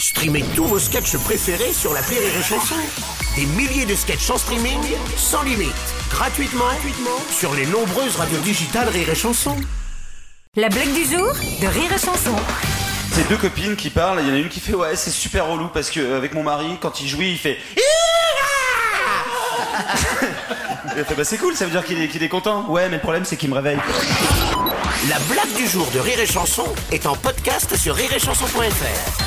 Streamez tous vos sketchs préférés sur l'appli Rire et Chanson. Des milliers de sketchs en streaming, sans limite, gratuitement sur les nombreuses radios digitales Rire et Chanson. La blague du jour de Rire et Chanson. C'est deux copines qui parlent, il y en a une qui fait ouais c'est super relou parce que avec mon mari quand il jouit il fait elle fait bah c'est cool, ça veut dire qu'il est content. Ouais mais le problème c'est qu'il me réveille. La blague du jour de Rire et Chanson est en podcast sur rireetchanson.fr.